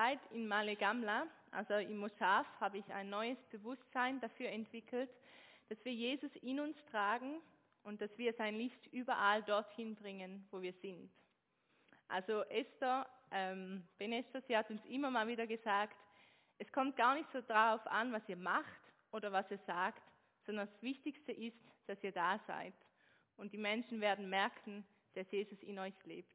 Zeit in Malegamla, also im Moschaf, habe ich ein neues Bewusstsein dafür entwickelt, dass wir Jesus in uns tragen und dass wir sein Licht überall dorthin bringen, wo wir sind. Also Ben Esther, sie hat uns immer mal wieder gesagt, es kommt gar nicht so darauf an, was ihr macht oder was ihr sagt, sondern das Wichtigste ist, dass ihr da seid. Und die Menschen werden merken, dass Jesus in euch lebt.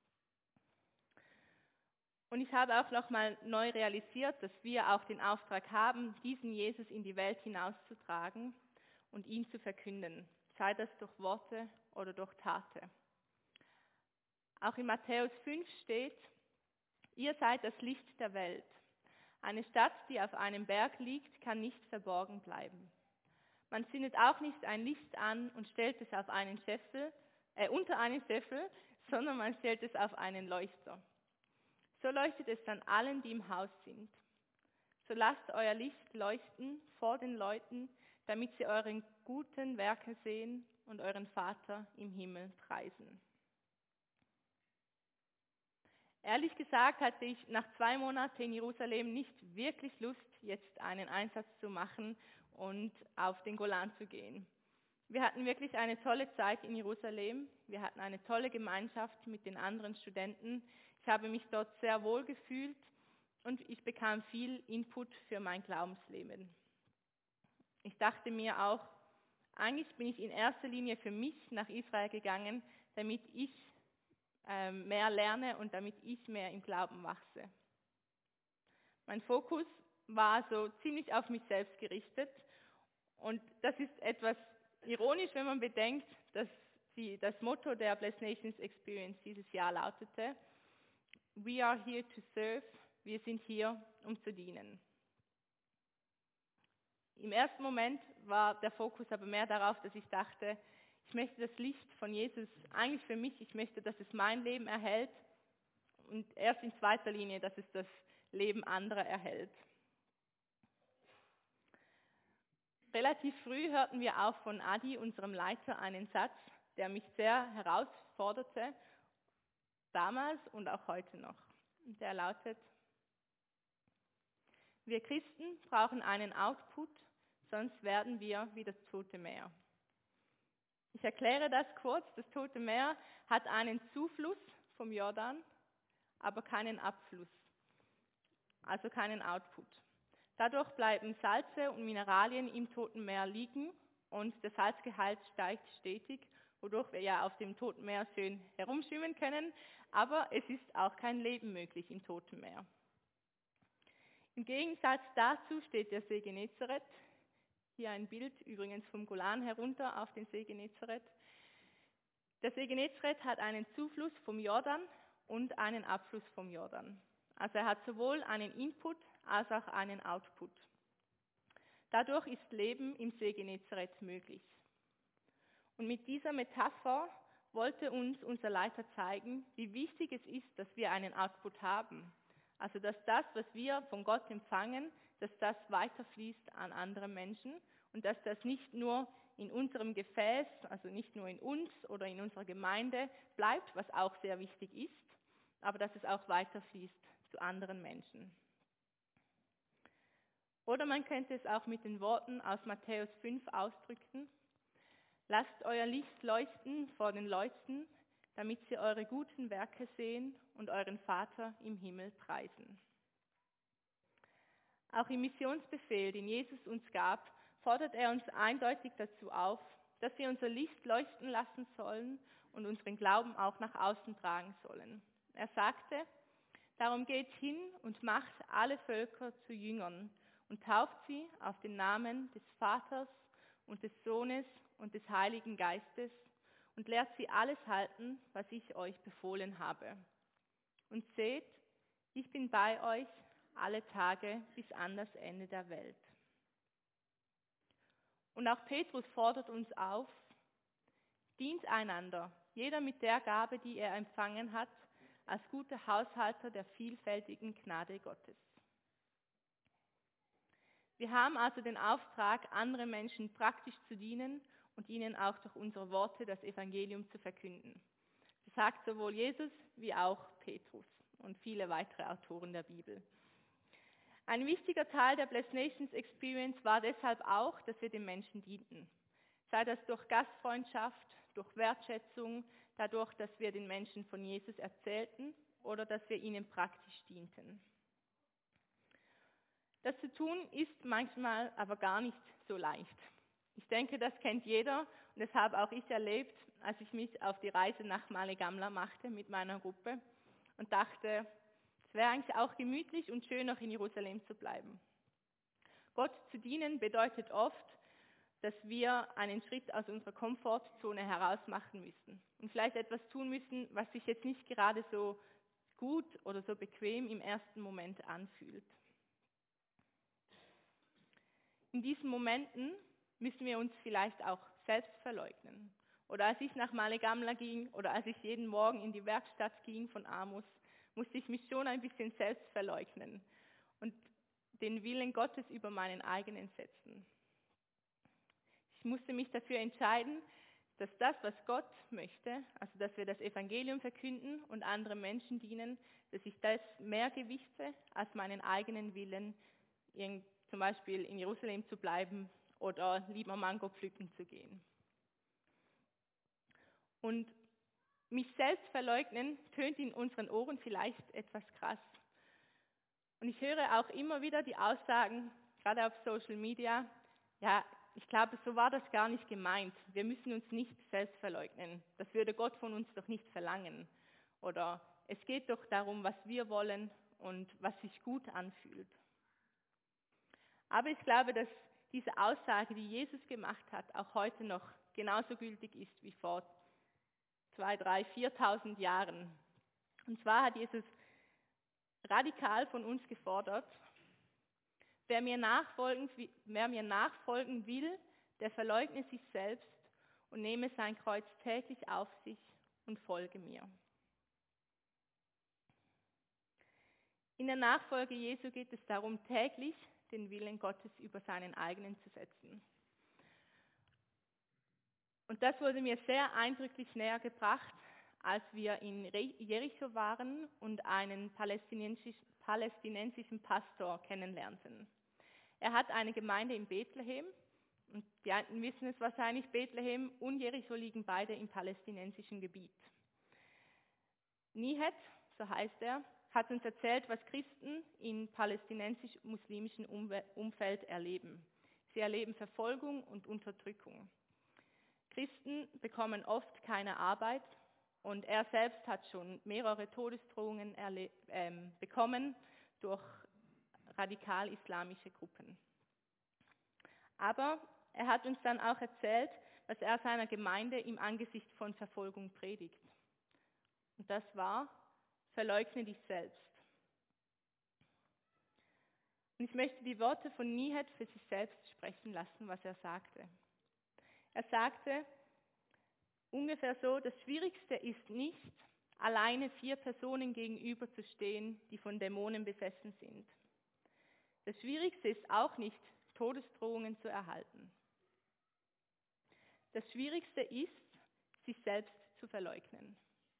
Und ich habe auch nochmal neu realisiert, dass wir auch den Auftrag haben, diesen Jesus in die Welt hinauszutragen und ihn zu verkünden, sei das durch Worte oder durch Taten. Auch in Matthäus 5 steht, ihr seid das Licht der Welt. Eine Stadt, die auf einem Berg liegt, kann nicht verborgen bleiben. Man zündet auch nicht ein Licht an und stellt es auf unter einen Scheffel, sondern man stellt es auf einen Leuchter. So leuchtet es dann allen, die im Haus sind. So lasst euer Licht leuchten vor den Leuten, damit sie eure guten Werke sehen und euren Vater im Himmel preisen. Ehrlich gesagt hatte ich nach 2 Monaten in Jerusalem nicht wirklich Lust, jetzt einen Einsatz zu machen und auf den Golan zu gehen. Wir hatten wirklich eine tolle Zeit in Jerusalem. Wir hatten eine tolle Gemeinschaft mit den anderen Studenten. Ich habe mich dort sehr wohl gefühlt und ich bekam viel Input für mein Glaubensleben. Ich dachte mir auch, eigentlich bin ich in erster Linie für mich nach Israel gegangen, damit ich mehr lerne und damit ich mehr im Glauben wachse. Mein Fokus war so ziemlich auf mich selbst gerichtet und das ist etwas ironisch, wenn man bedenkt, dass das Motto der Blessed Nations Experience dieses Jahr lautete: We are here to serve, wir sind hier, um zu dienen. Im ersten Moment war der Fokus aber mehr darauf, dass ich dachte, ich möchte das Licht von Jesus eigentlich für mich, ich möchte, dass es mein Leben erhält und erst in zweiter Linie, dass es das Leben anderer erhält. Relativ früh hörten wir auch von Adi, unserem Leiter, einen Satz, der mich sehr herausforderte, damals und auch heute noch. Der lautet: Wir Christen brauchen einen Output, sonst werden wir wie das Tote Meer. Ich erkläre das kurz. Das Tote Meer hat einen Zufluss vom Jordan, aber keinen Abfluss, also keinen Output. Dadurch bleiben Salze und Mineralien im Toten Meer liegen und der Salzgehalt steigt stetig, wodurch wir ja auf dem Toten Meer schön herumschwimmen können, aber es ist auch kein Leben möglich im Toten Meer. Im Gegensatz dazu steht der See Genezareth. Hier ein Bild übrigens vom Golan herunter auf den See Genezareth. Der See Genezareth hat einen Zufluss vom Jordan und einen Abfluss vom Jordan. Also er hat sowohl einen Input als auch einen Output. Dadurch ist Leben im See Genezareth möglich. Und mit dieser Metapher wollte uns unser Leiter zeigen, wie wichtig es ist, dass wir einen Output haben. Also dass das, was wir von Gott empfangen, dass das weiterfließt an andere Menschen und dass das nicht nur in unserem Gefäß, also nicht nur in uns oder in unserer Gemeinde bleibt, was auch sehr wichtig ist, aber dass es auch weiterfließt zu anderen Menschen. Oder man könnte es auch mit den Worten aus Matthäus 5 ausdrücken: Lasst euer Licht leuchten vor den Leuten, damit sie eure guten Werke sehen und euren Vater im Himmel preisen. Auch im Missionsbefehl, den Jesus uns gab, fordert er uns eindeutig dazu auf, dass wir unser Licht leuchten lassen sollen und unseren Glauben auch nach außen tragen sollen. Er sagte: Darum geht hin und macht alle Völker zu Jüngern und tauft sie auf den Namen des Vaters und des Sohnes und des Heiligen Geistes und lehrt sie alles halten, was ich euch befohlen habe. Und seht, ich bin bei euch alle Tage bis an das Ende der Welt. Und auch Petrus fordert uns auf: Dient einander, jeder mit der Gabe, die er empfangen hat, als guter Haushalter der vielfältigen Gnade Gottes. Wir haben also den Auftrag, anderen Menschen praktisch zu dienen und ihnen auch durch unsere Worte das Evangelium zu verkünden. Das sagt sowohl Jesus wie auch Petrus und viele weitere Autoren der Bibel. Ein wichtiger Teil der Blessed Nations Experience war deshalb auch, dass wir den Menschen dienten. Sei das durch Gastfreundschaft, durch Wertschätzung, dadurch, dass wir den Menschen von Jesus erzählten oder dass wir ihnen praktisch dienten. Das zu tun ist manchmal aber gar nicht so leicht. Ich denke, das kennt jeder und das habe auch ich erlebt, als ich mich auf die Reise nach Male Gamla machte mit meiner Gruppe und dachte, es wäre eigentlich auch gemütlich und schön, noch in Jerusalem zu bleiben. Gott zu dienen bedeutet oft, dass wir einen Schritt aus unserer Komfortzone heraus machen müssen und vielleicht etwas tun müssen, was sich jetzt nicht gerade so gut oder so bequem im ersten Moment anfühlt. In diesen Momenten müssen wir uns vielleicht auch selbst verleugnen. Oder als ich nach Male Gamla ging oder als ich jeden Morgen in die Werkstatt ging von Amos, musste ich mich schon ein bisschen selbst verleugnen und den Willen Gottes über meinen eigenen setzen. Ich musste mich dafür entscheiden, dass das, was Gott möchte, also dass wir das Evangelium verkünden und anderen Menschen dienen, dass ich das mehr gewichte als meinen eigenen Willen, zum Beispiel in Jerusalem zu bleiben oder lieber Mango pflücken zu gehen. Und mich selbst verleugnen tönt in unseren Ohren vielleicht etwas krass. Und ich höre auch immer wieder die Aussagen, gerade auf Social Media, ja, ich glaube, so war das gar nicht gemeint. Wir müssen uns nicht selbst verleugnen. Das würde Gott von uns doch nicht verlangen. Oder es geht doch darum, was wir wollen und was sich gut anfühlt. Aber ich glaube, dass diese Aussage, die Jesus gemacht hat, auch heute noch genauso gültig ist wie vor 2.000, 3.000, 4.000 Jahren. Und zwar hat Jesus radikal von uns gefordert, wer mir nachfolgen will, der verleugne sich selbst und nehme sein Kreuz täglich auf sich und folge mir. In der Nachfolge Jesu geht es darum, täglich den Willen Gottes über seinen eigenen zu setzen. Und das wurde mir sehr eindrücklich näher gebracht, als wir in Jericho waren und einen palästinensischen Pastor kennenlernten. Er hat eine Gemeinde in Bethlehem, und die einen wissen es wahrscheinlich, Bethlehem und Jericho liegen beide im palästinensischen Gebiet. Nihet, so heißt er, hat uns erzählt, was Christen im palästinensisch-muslimischen Umfeld erleben. Sie erleben Verfolgung und Unterdrückung. Christen bekommen oft keine Arbeit und er selbst hat schon mehrere Todesdrohungen bekommen durch radikal-islamische Gruppen. Aber er hat uns dann auch erzählt, was er seiner Gemeinde im Angesicht von Verfolgung predigt. Und das war: Verleugne dich selbst. Und ich möchte die Worte von Nihet für sich selbst sprechen lassen, was er sagte. Er sagte ungefähr so: Das Schwierigste ist nicht, alleine 4 Personen gegenüberzustehen, die von Dämonen besessen sind. Das Schwierigste ist auch nicht, Todesdrohungen zu erhalten. Das Schwierigste ist, sich selbst zu verleugnen.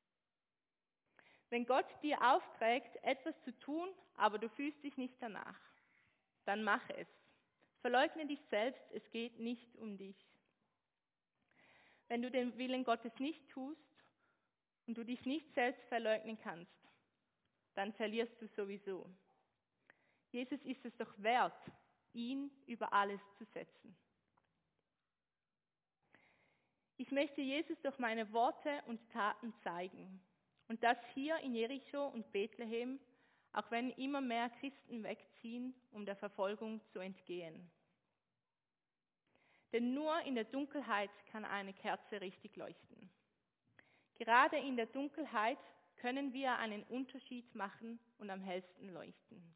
Wenn Gott dir aufträgt, etwas zu tun, aber du fühlst dich nicht danach, dann mache es. Verleugne dich selbst, es geht nicht um dich. Wenn du den Willen Gottes nicht tust und du dich nicht selbst verleugnen kannst, dann verlierst du sowieso. Jesus ist es doch wert, ihn über alles zu setzen. Ich möchte Jesus durch meine Worte und Taten zeigen. Und das hier in Jericho und Bethlehem, auch wenn immer mehr Christen wegziehen, um der Verfolgung zu entgehen. Denn nur in der Dunkelheit kann eine Kerze richtig leuchten. Gerade in der Dunkelheit können wir einen Unterschied machen und am hellsten leuchten.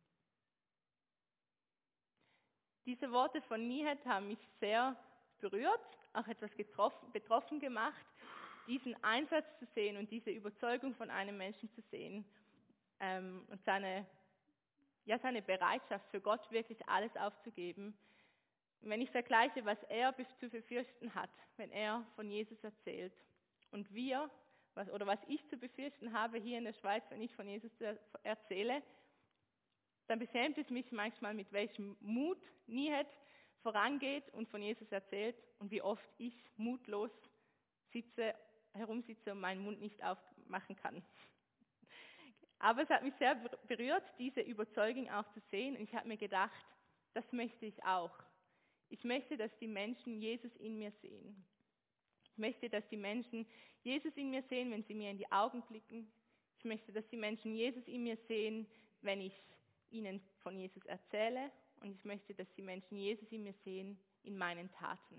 Diese Worte von Nihet haben mich sehr berührt, auch etwas betroffen gemacht, diesen Einsatz zu sehen und diese Überzeugung von einem Menschen zu sehen und seine Bereitschaft für Gott wirklich alles aufzugeben. Wenn ich vergleiche, was er zu befürchten hat, wenn er von Jesus erzählt und was ich zu befürchten habe hier in der Schweiz, wenn ich von Jesus erzähle, dann beschämt es mich manchmal, mit welchem Mut Nihet vorangeht und von Jesus erzählt und wie oft ich mutlos herumsitze und meinen Mund nicht aufmachen kann. Aber es hat mich sehr berührt, diese Überzeugung auch zu sehen. Und ich habe mir gedacht, das möchte ich auch. Ich möchte, dass die Menschen Jesus in mir sehen. Ich möchte, dass die Menschen Jesus in mir sehen, wenn sie mir in die Augen blicken. Ich möchte, dass die Menschen Jesus in mir sehen, wenn ich ihnen von Jesus erzähle. Und ich möchte, dass die Menschen Jesus in mir sehen, in meinen Taten.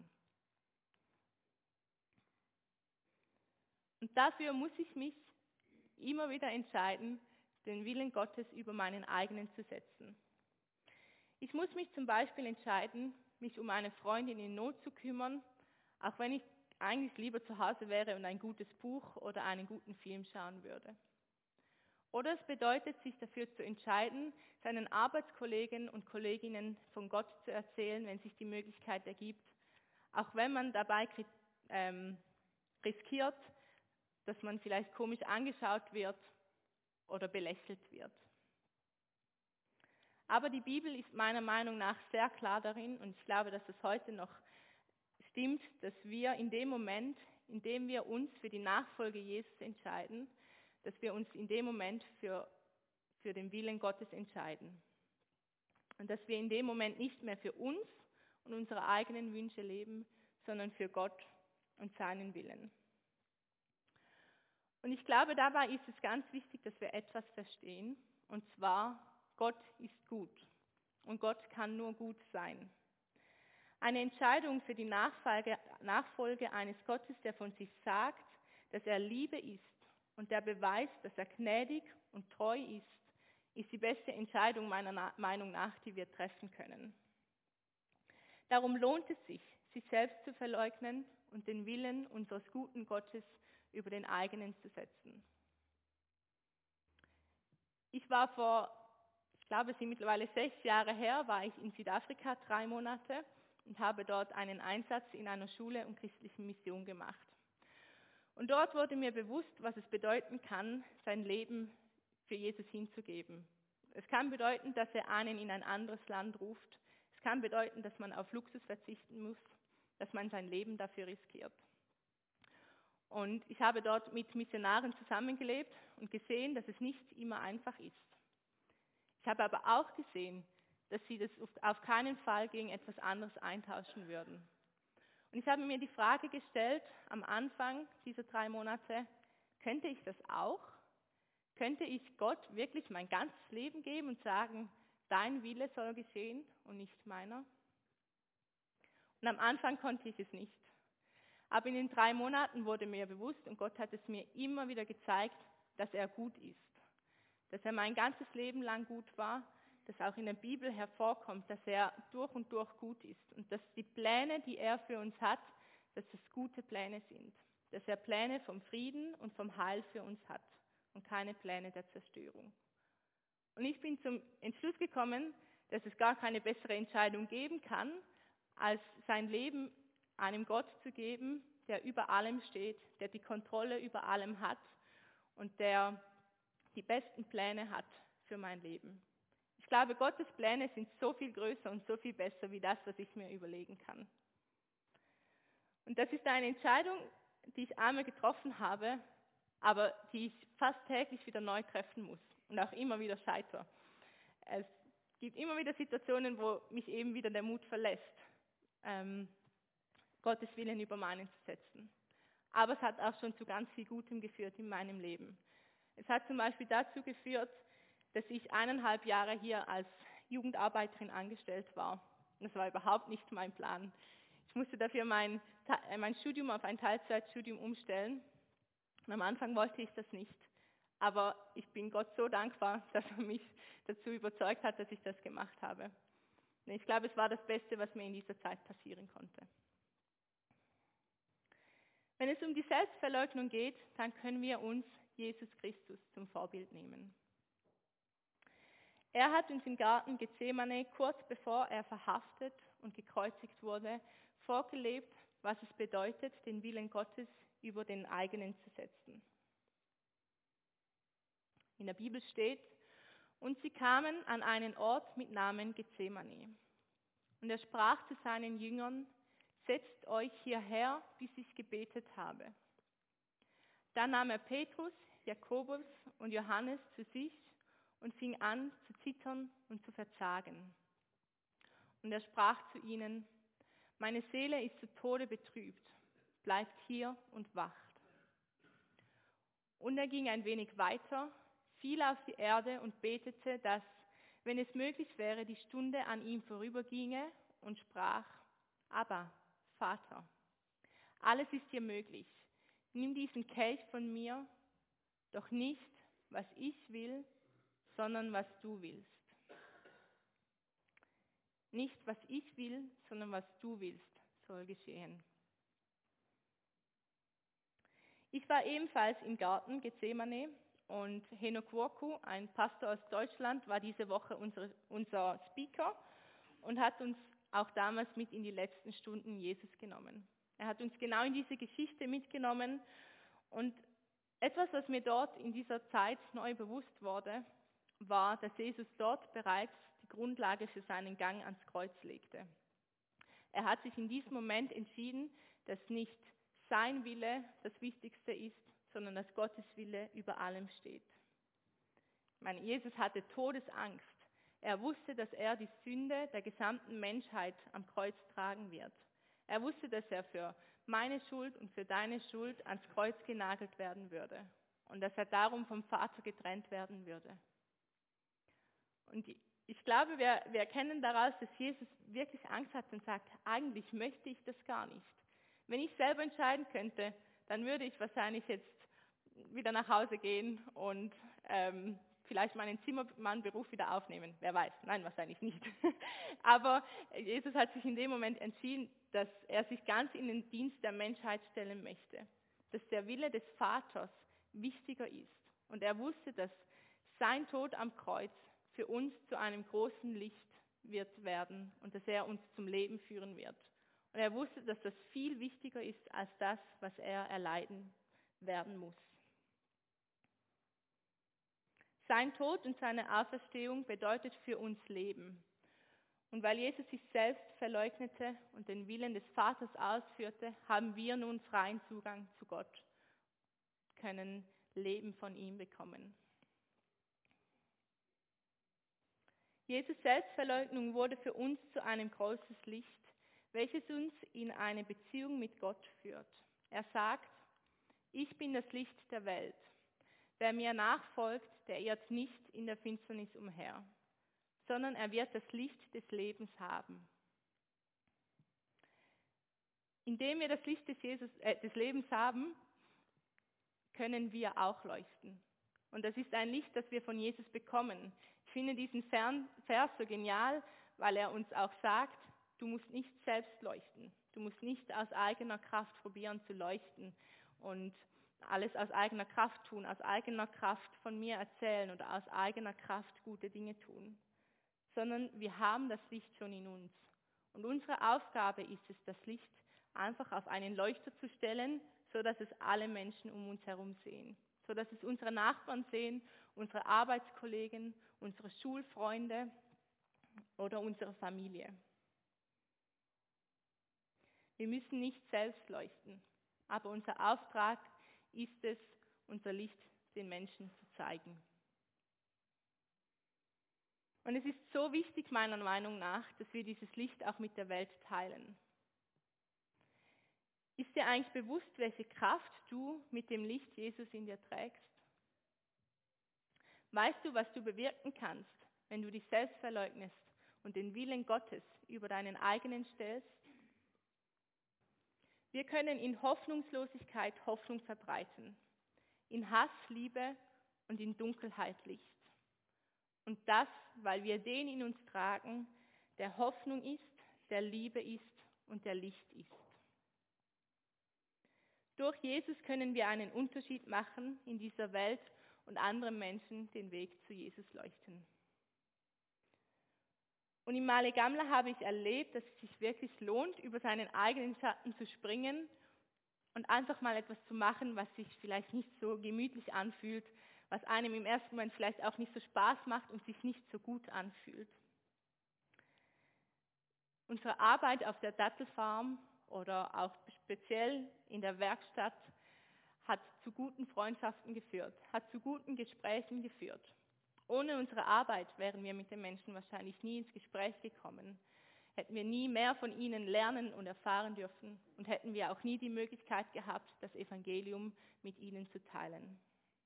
Und dafür muss ich mich immer wieder entscheiden, den Willen Gottes über meinen eigenen zu setzen. Ich muss mich zum Beispiel entscheiden, mich um eine Freundin in Not zu kümmern, auch wenn ich eigentlich lieber zu Hause wäre und ein gutes Buch oder einen guten Film schauen würde. Oder es bedeutet, sich dafür zu entscheiden, seinen Arbeitskollegen und Kolleginnen von Gott zu erzählen, wenn sich die Möglichkeit ergibt, auch wenn man dabei riskiert, dass man vielleicht komisch angeschaut wird oder belächelt wird. Aber die Bibel ist meiner Meinung nach sehr klar darin, und ich glaube, dass es heute noch stimmt, dass wir in dem Moment, in dem wir uns für die Nachfolge Jesus entscheiden, dass wir uns in dem Moment für den Willen Gottes entscheiden. Und dass wir in dem Moment nicht mehr für uns und unsere eigenen Wünsche leben, sondern für Gott und seinen Willen. Und ich glaube, dabei ist es ganz wichtig, dass wir etwas verstehen, und zwar, Gott ist gut und Gott kann nur gut sein. Eine Entscheidung für die Nachfolge eines Gottes, der von sich sagt, dass er Liebe ist und der beweist, dass er gnädig und treu ist die beste Entscheidung meiner Meinung nach, die wir treffen können. Darum lohnt es sich, sich selbst zu verleugnen und den Willen unseres guten Gottes über den eigenen zu setzen. Ich war ich glaube, es sind mittlerweile 6 Jahre her, war ich in Südafrika 3 Monate und habe dort einen Einsatz in einer Schule und christlichen Mission gemacht. Und dort wurde mir bewusst, was es bedeuten kann, sein Leben für Jesus hinzugeben. Es kann bedeuten, dass er einen in ein anderes Land ruft. Es kann bedeuten, dass man auf Luxus verzichten muss, dass man sein Leben dafür riskiert. Und ich habe dort mit Missionaren zusammengelebt und gesehen, dass es nicht immer einfach ist. Ich habe aber auch gesehen, dass sie das auf keinen Fall gegen etwas anderes eintauschen würden. Und ich habe mir die Frage gestellt, am Anfang dieser 3 Monate, könnte ich das auch? Könnte ich Gott wirklich mein ganzes Leben geben und sagen, dein Wille soll geschehen und nicht meiner? Und am Anfang konnte ich es nicht. Aber in den 3 Monaten wurde mir bewusst, und Gott hat es mir immer wieder gezeigt, dass er gut ist. Dass er mein ganzes Leben lang gut war, dass auch in der Bibel hervorkommt, dass er durch und durch gut ist und dass die Pläne, die er für uns hat, dass es gute Pläne sind. Dass er Pläne vom Frieden und vom Heil für uns hat und keine Pläne der Zerstörung. Und ich bin zum Entschluss gekommen, dass es gar keine bessere Entscheidung geben kann, als sein Leben einem Gott zu geben, der über allem steht, der die Kontrolle über allem hat und der die besten Pläne hat für mein Leben. Ich glaube, Gottes Pläne sind so viel größer und so viel besser wie das, was ich mir überlegen kann. Und das ist eine Entscheidung, die ich einmal getroffen habe, aber die ich fast täglich wieder neu treffen muss und auch immer wieder scheitere. Es gibt immer wieder Situationen, wo mich eben wieder der Mut verlässt, Gottes Willen über meinen zu setzen. Aber es hat auch schon zu ganz viel Gutem geführt in meinem Leben. Es hat zum Beispiel dazu geführt, dass ich 1,5 Jahre hier als Jugendarbeiterin angestellt war. Das war überhaupt nicht mein Plan. Ich musste dafür mein Studium auf ein Teilzeitstudium umstellen. Und am Anfang wollte ich das nicht. Aber ich bin Gott so dankbar, dass er mich dazu überzeugt hat, dass ich das gemacht habe. Und ich glaube, es war das Beste, was mir in dieser Zeit passieren konnte. Wenn es um die Selbstverleugnung geht, dann können wir uns Jesus Christus zum Vorbild nehmen. Er hat uns im Garten Gethsemane, kurz bevor er verhaftet und gekreuzigt wurde, vorgelebt, was es bedeutet, den Willen Gottes über den eigenen zu setzen. In der Bibel steht, Und sie kamen an einen Ort mit Namen Gethsemane. Und er sprach zu seinen Jüngern, setzt euch hierher, bis ich gebetet habe. Dann nahm er Petrus, Jakobus und Johannes zu sich und fing an zu zittern und zu verzagen. Und er sprach zu ihnen, meine Seele ist zu Tode betrübt, bleibt hier und wacht. Und er ging ein wenig weiter, fiel auf die Erde und betete, dass, wenn es möglich wäre, die Stunde an ihm vorüberginge und sprach, Abba, Vater, alles ist dir möglich, nimm diesen Kelch von mir, doch nicht, was ich will, sondern was du willst. Nicht, was ich will, sondern was du willst, soll geschehen. Ich war ebenfalls im Garten Gethsemane und Henok Woku, ein Pastor aus Deutschland, war diese Woche unser Speaker und hat uns auch damals mit in die letzten Stunden Jesus genommen. Er hat uns genau in diese Geschichte mitgenommen und etwas, was mir dort in dieser Zeit neu bewusst wurde, war, dass Jesus dort bereits die Grundlage für seinen Gang ans Kreuz legte. Er hat sich in diesem Moment entschieden, dass nicht sein Wille das Wichtigste ist, sondern dass Gottes Wille über allem steht. Ich meine, Jesus hatte Todesangst. Er wusste, dass er die Sünde der gesamten Menschheit am Kreuz tragen wird. Er wusste, dass er für meine Schuld und für deine Schuld ans Kreuz genagelt werden würde und dass er darum vom Vater getrennt werden würde. Und ich glaube, wir erkennen daraus, dass Jesus wirklich Angst hat und sagt, eigentlich möchte ich das gar nicht. Wenn ich selber entscheiden könnte, dann würde ich wahrscheinlich jetzt wieder nach Hause gehen und vielleicht meinen Zimmermannberuf wieder aufnehmen. Wer weiß, nein, wahrscheinlich nicht. Aber Jesus hat sich in dem Moment entschieden, dass er sich ganz in den Dienst der Menschheit stellen möchte. Dass der Wille des Vaters wichtiger ist. Und er wusste, dass sein Tod am Kreuz für uns zu einem großen Licht wird werden und dass er uns zum Leben führen wird. Und er wusste, dass das viel wichtiger ist als das, was er erleiden werden muss. Sein Tod und seine Auferstehung bedeutet für uns Leben. Und weil Jesus sich selbst verleugnete und den Willen des Vaters ausführte, haben wir nun freien Zugang zu Gott, können Leben von ihm bekommen. Jesus Selbstverleugnung wurde für uns zu einem großes Licht, welches uns in eine Beziehung mit Gott führt. Er sagt, ich bin das Licht der Welt. Wer mir nachfolgt, der irrt nicht in der Finsternis umher, sondern er wird das Licht des Lebens haben. Indem wir das Licht des Lebens haben, können wir auch leuchten. Und das ist ein Licht, das wir von Jesus bekommen. Ich finde diesen Vers so genial, weil er uns auch sagt, du musst nicht selbst leuchten. Du musst nicht aus eigener Kraft probieren zu leuchten und alles aus eigener Kraft tun, aus eigener Kraft von mir erzählen oder aus eigener Kraft gute Dinge tun. Sondern wir haben das Licht schon in uns. Und unsere Aufgabe ist es, das Licht einfach auf einen Leuchter zu stellen, sodass es alle Menschen um uns herum sehen. Sodass es unsere Nachbarn sehen, unsere Arbeitskollegen, unsere Schulfreunde oder unsere Familie. Wir müssen nicht selbst leuchten, aber unser Auftrag ist es, unser Licht den Menschen zu zeigen. Und es ist so wichtig, meiner Meinung nach, dass wir dieses Licht auch mit der Welt teilen. Ist dir eigentlich bewusst, welche Kraft du mit dem Licht Jesus in dir trägst? Weißt du, was du bewirken kannst, wenn du dich selbst verleugnest und den Willen Gottes über deinen eigenen stellst? Wir können in Hoffnungslosigkeit Hoffnung verbreiten, in Hass Liebe und in Dunkelheit Licht. Und das, weil wir den in uns tragen, der Hoffnung ist, der Liebe ist und der Licht ist. Durch Jesus können wir einen Unterschied machen in dieser Welt und anderen Menschen den Weg zu Jesus leuchten. Und im Male Gamla habe ich erlebt, dass es sich wirklich lohnt, über seinen eigenen Schatten zu springen und einfach mal etwas zu machen, was sich vielleicht nicht so gemütlich anfühlt, was einem im ersten Moment vielleicht auch nicht so Spaß macht und sich nicht so gut anfühlt. Unsere Arbeit auf der Dattelfarm oder auch speziell in der Werkstatt hat zu guten Freundschaften geführt, hat zu guten Gesprächen geführt. Ohne unsere Arbeit wären wir mit den Menschen wahrscheinlich nie ins Gespräch gekommen, hätten wir nie mehr von ihnen lernen und erfahren dürfen und hätten wir auch nie die Möglichkeit gehabt, das Evangelium mit ihnen zu teilen.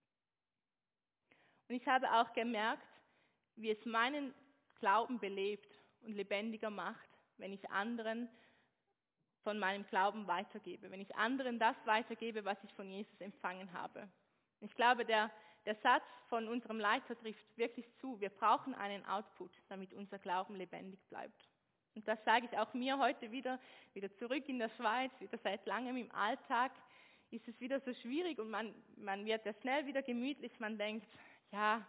Und ich habe auch gemerkt, wie es meinen Glauben belebt und lebendiger macht, wenn ich anderen von meinem Glauben weitergebe, wenn ich anderen das weitergebe, was ich von Jesus empfangen habe. Ich glaube, der Satz von unserem Leiter trifft wirklich zu. Wir brauchen einen Output, damit unser Glauben lebendig bleibt. Und das sage ich auch mir heute wieder zurück in der Schweiz, wieder seit langem im Alltag, ist es wieder so schwierig und man wird ja schnell wieder gemütlich, man denkt, ja,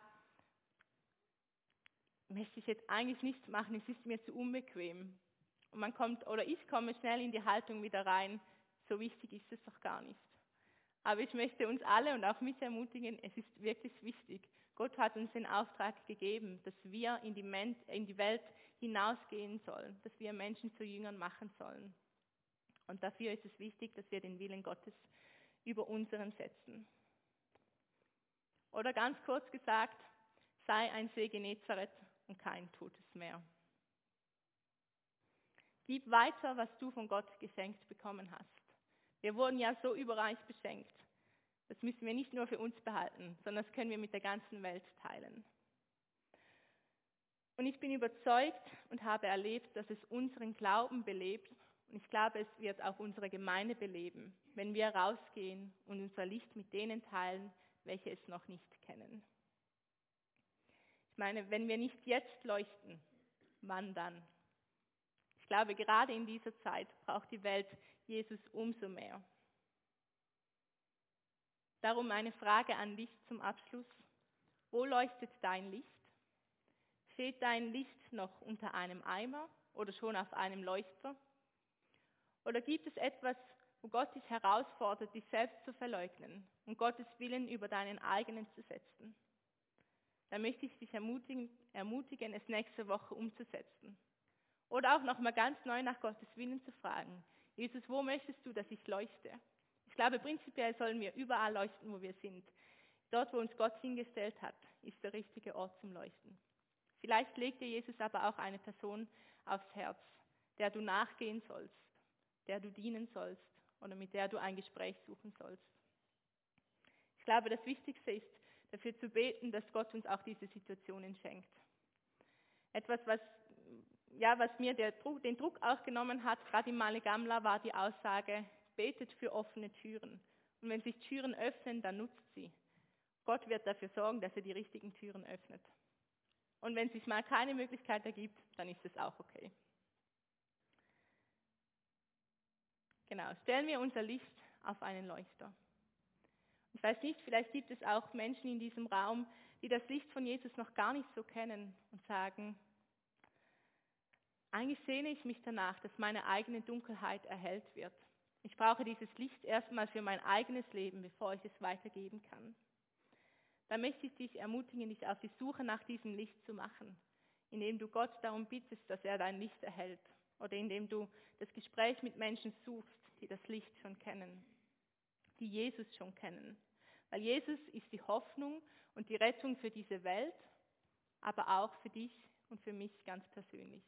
möchte ich jetzt eigentlich nichts machen, es ist mir zu unbequem. Und ich komme schnell in die Haltung wieder rein, so wichtig ist es doch gar nicht. Aber ich möchte uns alle und auch mich ermutigen, es ist wirklich wichtig. Gott hat uns den Auftrag gegeben, dass wir in die Welt hinausgehen sollen, dass wir Menschen zu Jüngern machen sollen. Und dafür ist es wichtig, dass wir den Willen Gottes über unseren setzen. Oder ganz kurz gesagt, sei ein See Genezareth und kein totes Meer. Gib weiter, was du von Gott geschenkt bekommen hast. Wir wurden ja so überreich beschenkt. Das müssen wir nicht nur für uns behalten, sondern das können wir mit der ganzen Welt teilen. Und ich bin überzeugt und habe erlebt, dass es unseren Glauben belebt. Und ich glaube, es wird auch unsere Gemeinde beleben, wenn wir rausgehen und unser Licht mit denen teilen, welche es noch nicht kennen. Ich meine, wenn wir nicht jetzt leuchten, wann dann? Ich glaube, gerade in dieser Zeit braucht die Welt Jesus umso mehr. Darum eine Frage an dich zum Abschluss. Wo leuchtet dein Licht? Steht dein Licht noch unter einem Eimer oder schon auf einem Leuchter? Oder gibt es etwas, wo Gott dich herausfordert, dich selbst zu verleugnen und Gottes Willen über deinen eigenen zu setzen? Dann möchte ich dich ermutigen, es nächste Woche umzusetzen. Oder auch nochmal ganz neu nach Gottes Willen zu fragen. Jesus, wo möchtest du, dass ich leuchte? Ich glaube, prinzipiell sollen wir überall leuchten, wo wir sind. Dort, wo uns Gott hingestellt hat, ist der richtige Ort zum Leuchten. Vielleicht legt dir Jesus aber auch eine Person aufs Herz, der du nachgehen sollst, der du dienen sollst oder mit der du ein Gespräch suchen sollst. Ich glaube, das Wichtigste ist, dafür zu beten, dass Gott uns auch diese Situationen schenkt. Etwas, was mir den Druck auch genommen hat, gerade im Male Gamla, war die Aussage, betet für offene Türen. Und wenn sich Türen öffnen, dann nutzt sie. Gott wird dafür sorgen, dass er die richtigen Türen öffnet. Und wenn sich mal keine Möglichkeit ergibt, dann ist es auch okay. Genau, stellen wir unser Licht auf einen Leuchter. Ich weiß nicht, vielleicht gibt es auch Menschen in diesem Raum, die das Licht von Jesus noch gar nicht so kennen und sagen, eigentlich sehne ich mich danach, dass meine eigene Dunkelheit erhellt wird. Ich brauche dieses Licht erstmal für mein eigenes Leben, bevor ich es weitergeben kann. Da möchte ich dich ermutigen, dich auf die Suche nach diesem Licht zu machen, indem du Gott darum bittest, dass er dein Licht erhält oder indem du das Gespräch mit Menschen suchst, die das Licht schon kennen, die Jesus schon kennen. Weil Jesus ist die Hoffnung und die Rettung für diese Welt, aber auch für dich und für mich ganz persönlich.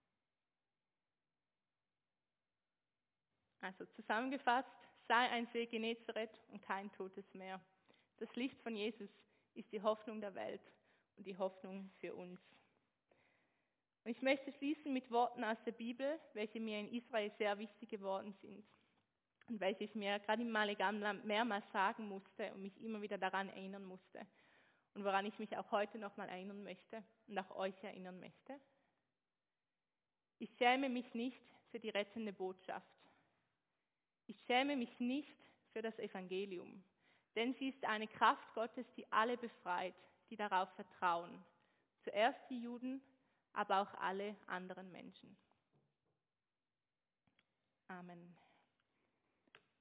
Also zusammengefasst, sei ein See Genezareth und kein totes Meer. Das Licht von Jesus ist die Hoffnung der Welt und die Hoffnung für uns. Und ich möchte schließen mit Worten aus der Bibel, welche mir in Israel sehr wichtig geworden sind und welche ich mir gerade im Male Gamla mehrmals sagen musste und mich immer wieder daran erinnern musste und woran ich mich auch heute nochmal erinnern möchte und auch euch erinnern möchte. Ich schäme mich nicht für die rettende Botschaft. Ich schäme mich nicht für das Evangelium, denn sie ist eine Kraft Gottes, die alle befreit, die darauf vertrauen. Zuerst die Juden, aber auch alle anderen Menschen. Amen.